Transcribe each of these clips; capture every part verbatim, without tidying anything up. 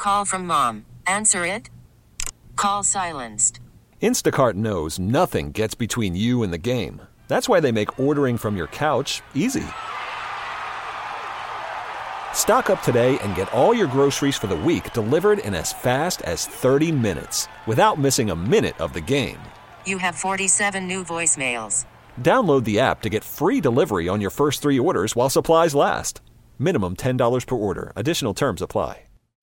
Call from mom. Answer it. Call silenced. Instacart knows nothing gets between you and the game. That's why they make ordering from your couch easy. Stock up today and get all your groceries for the week delivered in as fast as thirty minutes without missing a minute of the game. You have forty-seven new voicemails. Download the app to get free delivery on your first three orders while supplies last. Minimum ten dollars per order. Additional terms apply.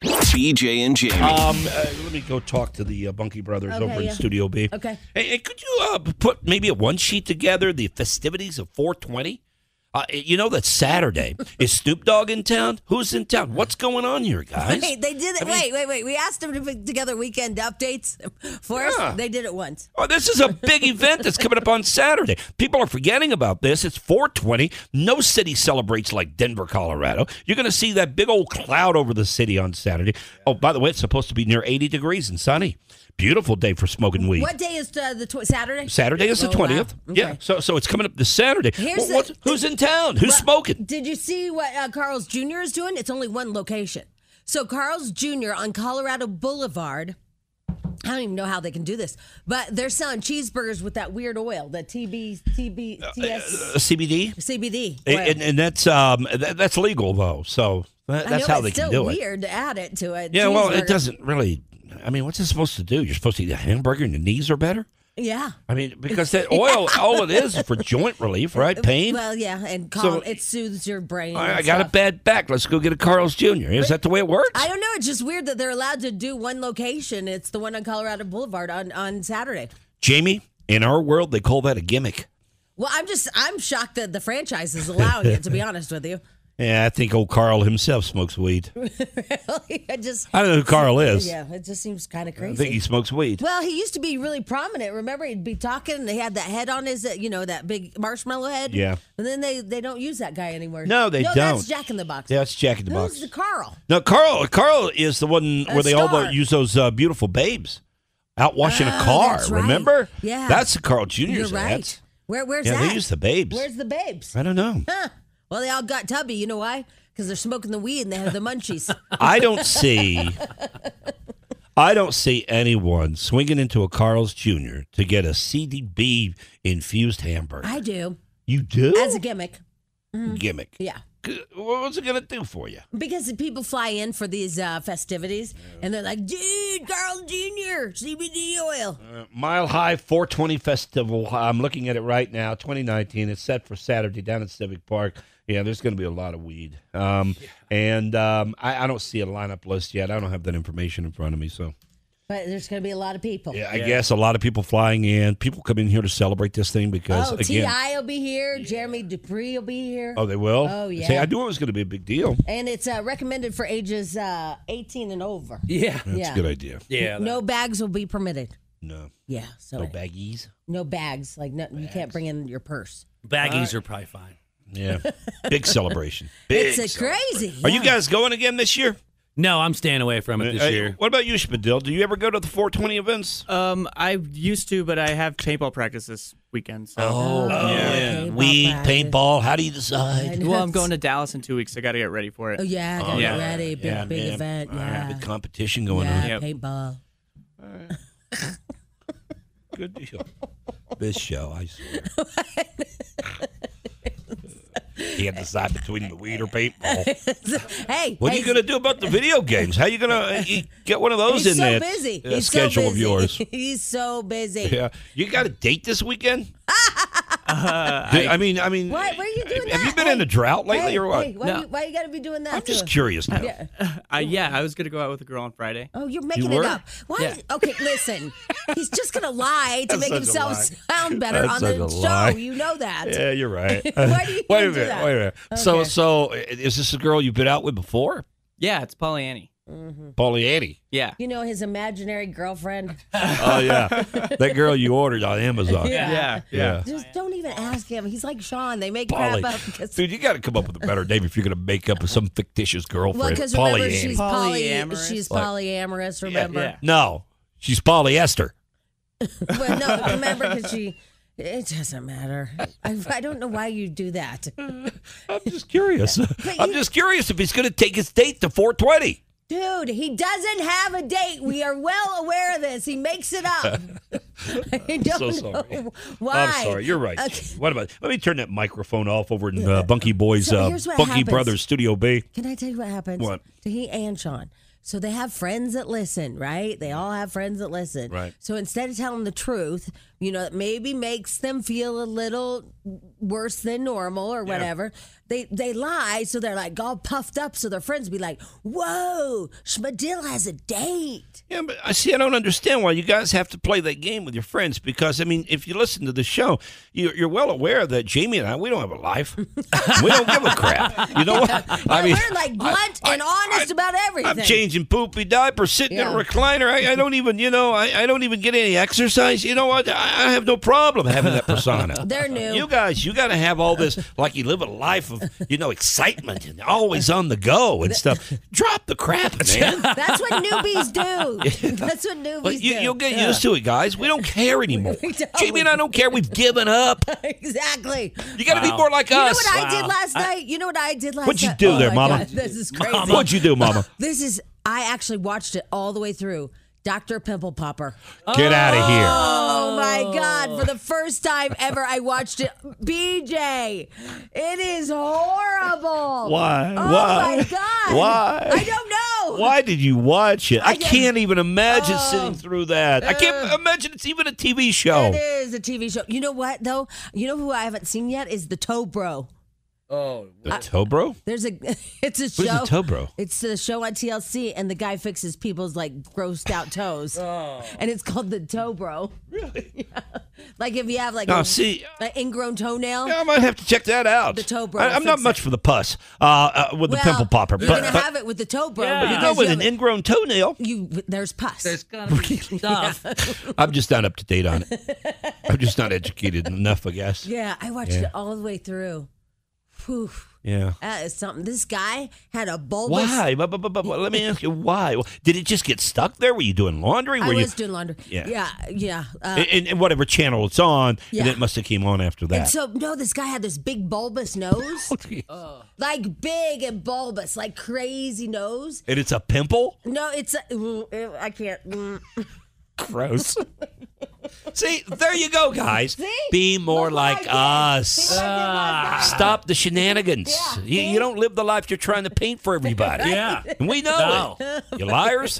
B J and Jamie. Um, uh, let me go talk to the uh, Bunky brothers Okay, over yeah. in Studio B. Okay. Hey, hey, could you uh, put maybe a one sheet together, the festivities of four twenty? Uh, you know that Saturday. Is Snoop Dogg in town? Who's in town? What's going on here, guys? Wait, they did it. I mean- wait, wait, wait. We asked them to put together weekend updates for Yeah. us. They did it once. Oh, this is a big event that's coming up on Saturday. People are forgetting about this. It's four twenty. No city celebrates like Denver, Colorado. You're going to see that big old cloud over the city on Saturday. Oh, by the way, it's supposed to be near eighty degrees and sunny. Beautiful day for smoking weed. What day is uh, the tw- Saturday? Saturday is the Oh, wow. twentieth. Okay. Yeah, so so it's coming up this Saturday. Here's Well, the- what- who's in town? Who's Well, smoking? Did you see what uh, Carl's Junior is doing? It's only one location. So Carl's Junior on Colorado Boulevard. I don't even know how they can do this, but they're selling cheeseburgers with that weird oil, the T B, T B, T S, Uh, C B D? C B D oil. And, and that's um that, that's legal though, so that, I that's know how it's they still can do it. weird to add it to it. Yeah, well, it doesn't really. I mean, what's it supposed to do? You're supposed to eat a hamburger and your knees are better. Yeah. I mean, because that oil, all it is is for joint relief, right? Pain. Well, yeah, and calm, So- it soothes your brain. I, I and got a stuff. bad back. Let's go get a Carl's Junior Is that the way it works? I don't know. It's just weird that they're allowed to do one location. It's the one on Colorado Boulevard on, on Saturday. Jamie, in our world, they call that a gimmick. Well, I'm just I'm shocked that the franchise is allowing it. To be honest with you, Yeah, I think old Carl himself smokes weed. really, I just I don't know who Carl is. yeah, it just seems kind of I crazy. think he smokes weed. Well, he used to be really prominent. Remember, he'd be talking, and he had that head on his, uh, you know, that big marshmallow head. Yeah. And then they they don't use that guy anymore. No, they no, don't. That's Jack in the Box. Yeah, it's Jack in the Who's Box. the Carl? No, Carl. Carl is the one A where they all star. use those uh, beautiful babes out washing Oh, a car. that's right. Remember? Yeah. That's the Carl Junior's You're right. ads. Where where's Yeah, that? they use the babes. Where's the babes? I don't know. Huh. Well, they all got tubby. You know why? Because they're smoking the weed and they have the munchies. I don't see. I don't see anyone swinging into a Carl's Junior to get a C D B infused hamburger. I do. You do? As a gimmick. gimmick. Yeah. What's it gonna do for you? Because people fly in for these uh, festivities and they're like, dude, Carl Junior, C B D oil. Uh, Mile High four twenty Festival. I'm looking at it right now. twenty nineteen. It's set for Saturday down at Civic Park. Yeah, there's going to be a lot of weed. Um, and um, I, I don't see a lineup list yet. I don't have that information in front of me. So, But there's going to be a lot of people. yeah, I guess a lot of people flying in. People come in here to celebrate this thing because, Oh, again. T I will be here. Jeremy Dupree will be here. Oh, they will? Oh, yeah. See, I knew it was going to be a big deal. And it's uh, recommended for ages uh, eighteen and over. Yeah. That's Yeah. a good idea. Yeah. No bags will be permitted. No. Yeah. So No baggies. no bags. Like no, you can't bring in your purse. Baggies are probably fine. Yeah. Big celebration. Big It's a crazy. Are you yeah. guys going again this year? No, I'm staying away from it this Uh, year. What about you, Spadil? Do you ever go to the four twenty events? Um, I used to, but I have paintball practice this weekend. So. Oh, yeah. yeah. Paintball Weed, practice. paintball. How do you decide? Well, I'm going to Dallas in two weeks. I got to get ready for it. Oh yeah, I gotta Oh, get yeah. ready. Big Yeah, big man. event. All right, Yeah. big competition going yeah, on. Yep. paintball. Good deal. This show, I swear. Can't decide between the weed or paintball. Hey, What are hey, you going to do about the video games? How you going to get one of those He's in so that busy. uh, He's schedule so of busy. yours? He's so busy. Yeah. You got a date this weekend? Uh, I, I, mean, I mean, Why? Why are you doing have that? you been Hey, in a drought lately hey, or what? Hey, why, No. you, why you got to be doing that? I'm to just him? curious now. Yeah. I, yeah, I was going to go out with a girl on Friday. Oh, you're making You it were? up. Why? Yeah. Okay, listen. He's just gonna lie to That's make such a himself lie. sound better That's on such the a show. lie. You know that. Yeah, you're right. Why do you wait a do minute. that? Wait a minute. So, Okay. so is this a girl you've been out with before? Yeah, it's Polly Annie. Paulie Annie. Yeah. You know his imaginary girlfriend. Oh yeah, that girl you ordered on Amazon. Yeah. Yeah. Just don't even ask him. He's like Sean. They make Polly. crap up because. Dude, you got to come up with a better name if you're going to make up some fictitious girlfriend. Well, because Paulie remember Annie. she's poly, Polyamorous? she's Like- polyamorous. Remember? yeah. No, she's polyester. Well, no, remember because she. It doesn't matter. I, I don't know why you do that. I'm just curious. I'm you- just curious if he's going to take his date to four twenty. Dude, he doesn't have a date. We are well aware of this. He makes it up. I don't So sorry. know why. I'm sorry. You're right. Okay. What about? Let me turn that microphone off over in uh, Bunky Boys, So uh, here's what Bunky happens. Brothers Studio B. Can I tell you what happens? What? To he and Sean. So they have friends that listen, right? They all have friends that listen. Right. So instead of telling the truth, you know, it maybe makes them feel a little worse than normal or whatever. They they lie, so they're like all puffed up. So their friends be like, "Whoa, Schmadill has a date." Yeah, but I see. I don't understand why you guys have to play that game with your friends. Because I mean, if you listen to the show, you're, you're well aware that Jamie and I, we don't have a life. We don't give a crap. You know what? I Yeah, we're like blunt I- and I- honest about everything. I'm changing poopy diapers, sitting in Yeah. a recliner. I, I don't even, you know, I, I don't even get any exercise. You know what? I, I have no problem having that persona. They're new. You guys, you got to have all this, like you live a life of, you know, excitement and always on the go and stuff. Drop the crap, man. That's what newbies do. That's what newbies But you, do. you'll get used to it, guys. We don't care anymore. We don't. Jamie and I don't care. We've given up. Exactly. You got to be Wow. more like You know us. what I did last night? You know what I did last What'd you night? do Oh there, my Mama? God, this is crazy. What'd you do, Mama? This is, I actually watched it all the way through. Doctor Pimple Popper. Get out of here. Oh my God. For the first time ever, I watched it. B J, it is horrible. Why? Oh Why? my God. Why? I don't know. Why did you watch it? I I get- can't even imagine Oh. sitting through that. I can't imagine it's even a T V show. It is a T V show. You know what, though? You know who I haven't seen yet is the Toe Bro. Oh, The Tobro? There's a, it's a show. What is the Toe Bro? It's a show on T L C, and the guy fixes people's like grossed out toes, and it's called the Toe Bro. Really? Like if you have like Now, a, see, an ingrown toenail. I might have to check that out. The Toe Bro I, I'm not fix much it. for the pus uh, uh, with the Well, pimple popper, You're but, gonna but have it with the Toe Bro. Yeah. you because know, with you an have- ingrown toenail, you there's pus. there's gotta be stuff. I'm just not up to date on it. I'm just not educated enough, I guess. yeah, I watched Yeah. it all the way through. Whew. Yeah. That is something. This guy had a bulbous. Why? But, but, but, but let me ask you, why? Did it just get stuck there? Were you doing laundry? I Were was you, doing laundry. Yeah. yeah, yeah. Uh, in, in whatever channel it's on, Yeah. and it must have came on after that. And so, no, this guy had this big bulbous nose. Like big and bulbous, like crazy nose. And it's a pimple? No, it's a, ooh, ew, I can't. mm. Gross. See, there you go, guys. See? Be more Look like what I did. us. See what I did last night? Stop the shenanigans. Yeah, you, see? you don't live the life you're trying to paint for everybody. Yeah. And we know No. it. You liars.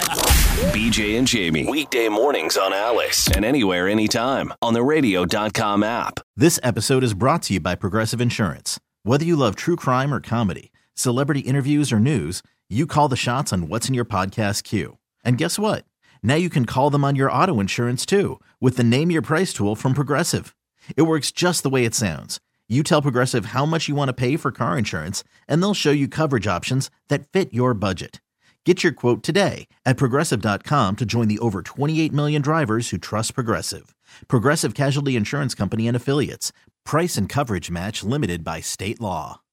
B J and Jamie. Weekday mornings on Alice. And anywhere, anytime. On the radio dot com app. This episode is brought to you by Progressive Insurance. Whether you love true crime or comedy, celebrity interviews or news, you call the shots on what's in your podcast queue. And guess what? Now you can call them on your auto insurance too with the Name Your Price tool from Progressive. It works just the way it sounds. You tell Progressive how much you want to pay for car insurance, and they'll show you coverage options that fit your budget. Get your quote today at Progressive dot com to join the over twenty-eight million drivers who trust Progressive. Progressive Casualty Insurance Company and Affiliates. Price and coverage match limited by state law.